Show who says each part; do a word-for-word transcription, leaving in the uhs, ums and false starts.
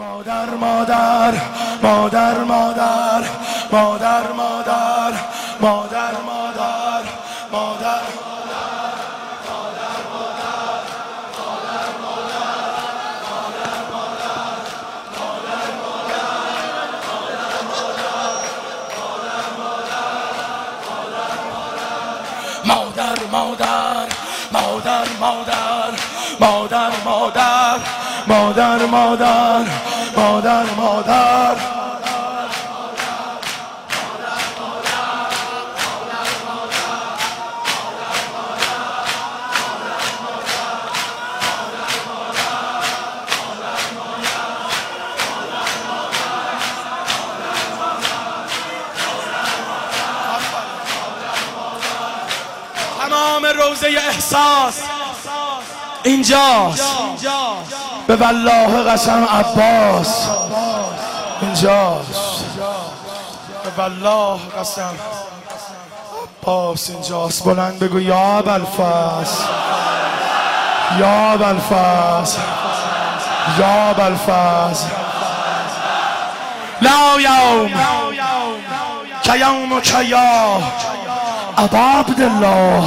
Speaker 1: مادر مادر مادر مادر مادر مادر مادر مادر مادر مادر مادر مادر مادر مادر مادر مادر مادر مادر مادر تمام روزه احساس اینجاست. به والله قسم عباس اینجاست. به والله قسم عباس اینجاست. بلند بگو یا ابوالفضل، یا ابوالفضل، یا ابوالفضل. لا یوم کیومک یا ابا عبدالله.